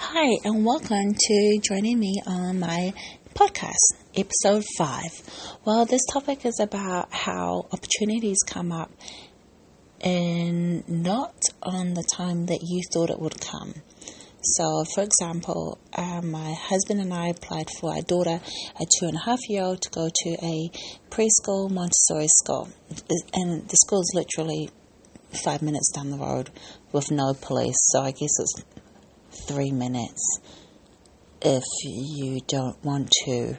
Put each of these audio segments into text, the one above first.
Hi, and welcome to joining me on my podcast, episode 5. Well, this topic is about how opportunities come up and not on the time that you thought it would come. So, for example, my husband and I applied for our daughter, a 2.5-year-old, to go to a preschool Montessori school. And the school is literally 5 minutes down the road with no police. So I guess it's 3 minutes if you don't want to,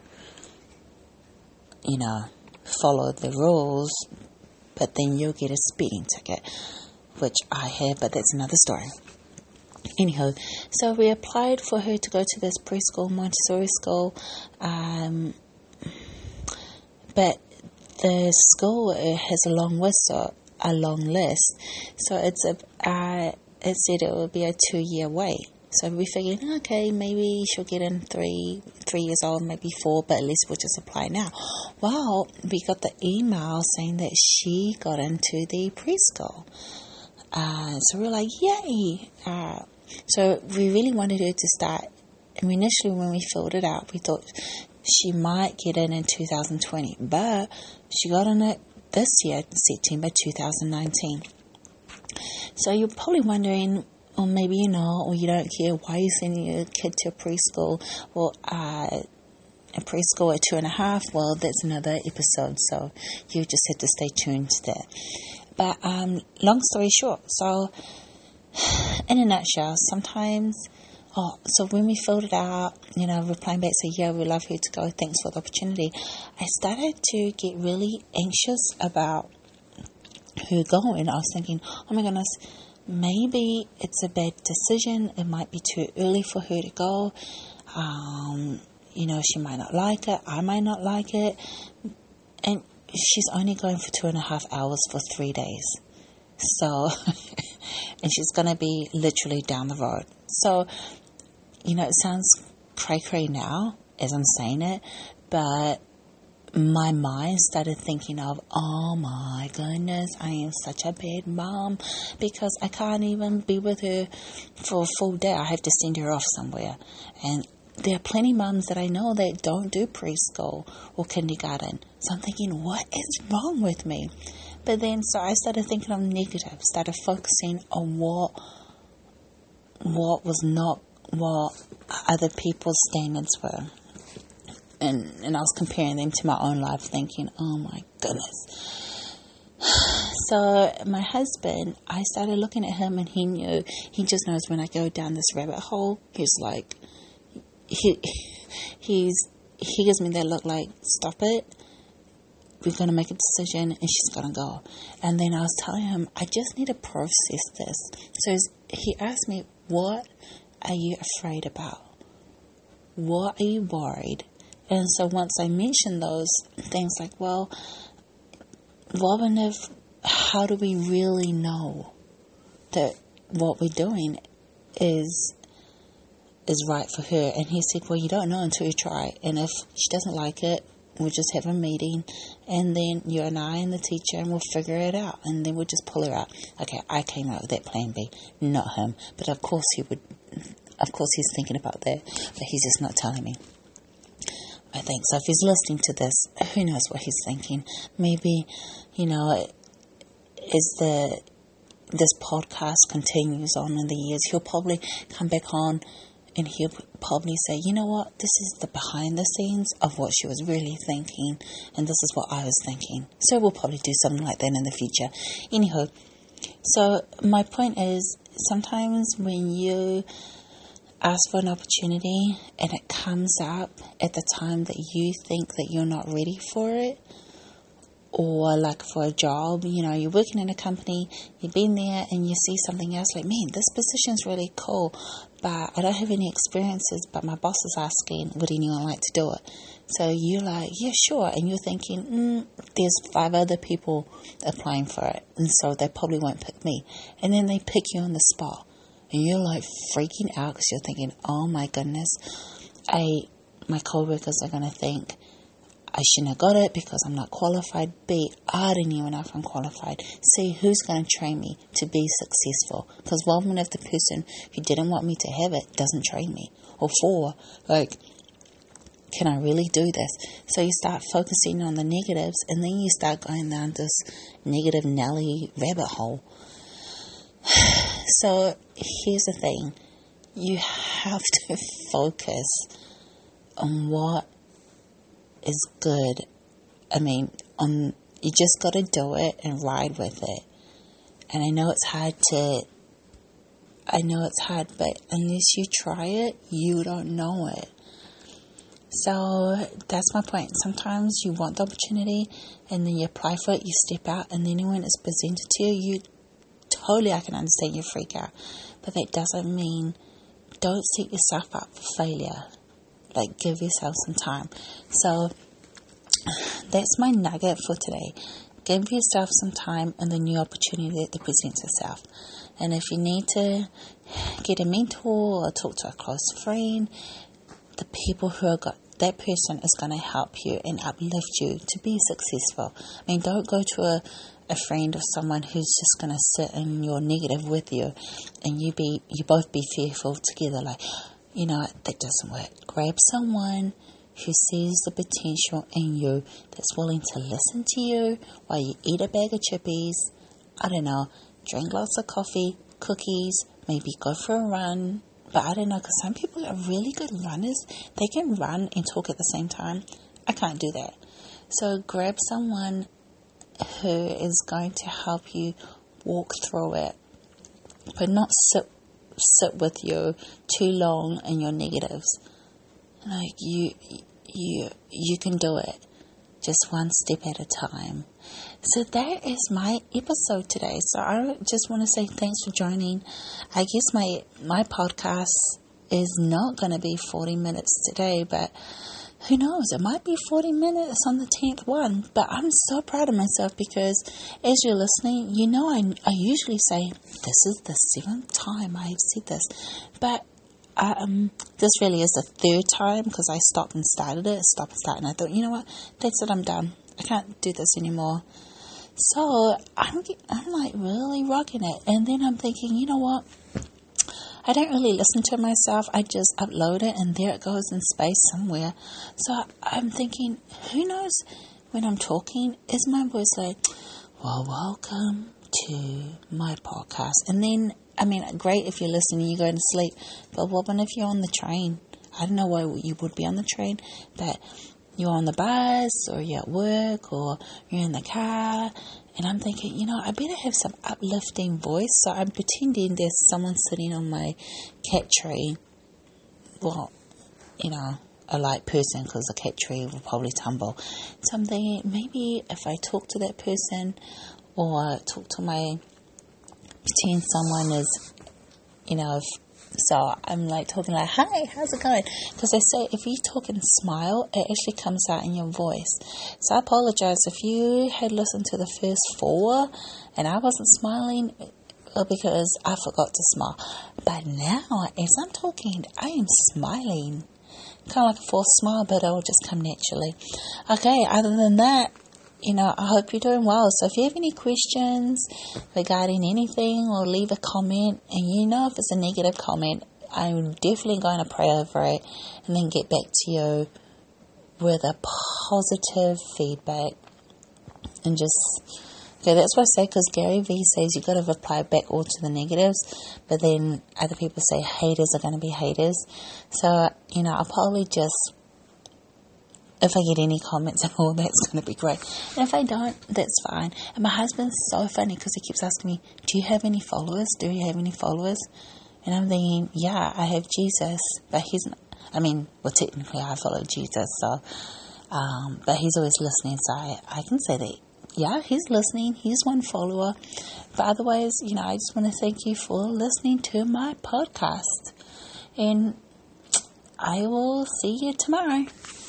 follow the rules, but then you'll get a speeding ticket, which I have, but that's another story. Anyhow, so we applied for her to go to this preschool Montessori school, but the school has a long list, so it said it would be a 2-year wait. So we figured, okay, maybe she'll get in 3 years old, maybe 4, but at least we'll just apply now. Well, we got the email saying that she got into the preschool. So we're like, yay! So we really wanted her to start. And initially when we filled it out, we thought she might get in 2020, but she got in it this year, September 2019. So you're probably wondering, or maybe or you don't care, why you sending your kid to a preschool, or a preschool at 2.5. Well, that's another episode, so you just have to stay tuned to that. But long story short, so in a nutshell, so when we filled it out, replying back, say, yeah, we'd love you to go, thanks for the opportunity, I started to get really anxious about her going. I was thinking, oh my goodness, maybe it's a bad decision. It might be too early for her to go. She might not like it. I might not like it. And she's only going for 2.5 hours for 3 days. So, and she's going to be literally down the road. So, it sounds cray-cray now as I'm saying it, but my mind started thinking of, oh my goodness, I am such a bad mom because I can't even be with her for a full day. I have to send her off somewhere. And there are plenty of moms that I know that don't do preschool or kindergarten. So I'm thinking, what is wrong with me? But then, so I started thinking of negative, started focusing on what was not what other people's standards were. And I was comparing them to my own life, thinking, oh my goodness. So my husband, I started looking at him, and he knew. He just knows when I go down this rabbit hole. He's like, he gives me that look like, stop it. We're going to make a decision, and she's going to go. And then I was telling him, I just need to process this. So he asked me, what are you afraid about? What are you worried? And so once I mentioned those things, like, well, how do we really know that what we're doing is right for her? And he said, well, you don't know until you try. And if she doesn't like it, we'll just have a meeting, and then you and I and the teacher, and we'll figure it out, and then we'll just pull her out. Okay, I came up with that plan B, not him. But of course he's thinking about that, but he's just not telling me. I think so. If he's listening to this, who knows what he's thinking? Maybe, as this podcast continues on in the years, he'll probably come back on and he'll probably say, you know what, this is the behind the scenes of what she was really thinking, and this is what I was thinking. So we'll probably do something like that in the future. Anyhow, so my point is, sometimes when you ask for an opportunity and it comes up at the time that you think that you're not ready for it, or like for a job, you're working in a company, you've been there and you see something else, like, man, this position's really cool, but I don't have any experiences, but my boss is asking, would anyone like to do it? So you're like, yeah, sure. And you're thinking, there's 5 other people applying for it, and so they probably won't pick me. And then they pick you on the spot. And you're like freaking out because you're thinking, oh my goodness, my co-workers are going to think I shouldn't have got it because I'm not qualified. B, I don't even know if I'm qualified. C, who's going to train me to be successful? Because one if the person who didn't want me to have it doesn't train me. Or 4, like, can I really do this? So you start focusing on the negatives, and then you start going down this negative Nelly rabbit hole. So here's the thing. You have to focus on what is good. You just got to do it and ride with it. And I know it's hard, but unless you try it, you don't know it. So that's my point. Sometimes you want the opportunity and then you apply for it, you step out, and then when it's presented to you, I can understand you freak out. But that doesn't mean don't set yourself up for failure. Like, give yourself some time. So that's my nugget for today. Give yourself some time and the new opportunity that presents itself. And if you need to get a mentor or talk to a close friend, the people who are that person is going to help you and uplift you to be successful. Don't go to a friend or someone who's just going to sit in your negative with you, and you both be fearful together. Like, that doesn't work. Grab someone who sees the potential in you, that's willing to listen to you while you eat a bag of chippies. I don't know, drink lots of coffee, cookies, maybe go for a run. But I don't know, because some people are really good runners. They can run and talk at the same time. I can't do that. So grab someone who is going to help you walk through it, but not sit with you too long in your negatives. Like, you can do it, just one step at a time. So that is my episode today. So I just want to say thanks for joining. I guess my podcast is not going to be 40 minutes today, but who knows? It might be 40 minutes on the 10th one. But I'm so proud of myself because as you're listening, I usually say, this is the 7th time I've said this. But this really is the 3rd time because I stopped and started it. And I thought, you know what? That's it, I'm done. I can't do this anymore. So I'm like really rocking it. And then I'm thinking, you know what? I don't really listen to myself. I just upload it and there it goes in space somewhere. So I'm thinking, who knows when I'm talking, is my voice like, well, welcome to my podcast. And then, great if you're listening, you're going to sleep. But what if you're on the train? I don't know why you would be on the train, but you're on the bus or you're at work or you're in the car. And I'm thinking, I better have some uplifting voice. So I'm pretending there's someone sitting on my cat tree. Well, a light person, because a cat tree will probably tumble. So I'm thinking, maybe if I talk to that person or pretend someone is, so I'm like talking like, hi, how's it going? Because they say if you talk and smile, it actually comes out in your voice. So I apologize if you had listened to the first 4 and I wasn't smiling because I forgot to smile. But now, as I'm talking, I am smiling. Kind of like a forced smile, but it will just come naturally. Okay, other than that, I hope you're doing well. So if you have any questions regarding anything, or leave a comment, and if it's a negative comment, I'm definitely going to pray over it and then get back to you with a positive feedback. And that's what I say, because Gary Vee says you've got to reply back all to the negatives, but then other people say haters are going to be haters. So, I'll probably just, if I get any comments and all, that's going to be great. And if I don't, that's fine. And my husband's so funny because he keeps asking me, do you have any followers? And I'm thinking, yeah, I have Jesus. But he's not, technically I follow Jesus. So, but he's always listening. So I can say that, yeah, he's listening. He's one follower. But otherwise, I just want to thank you for listening to my podcast. And I will see you tomorrow.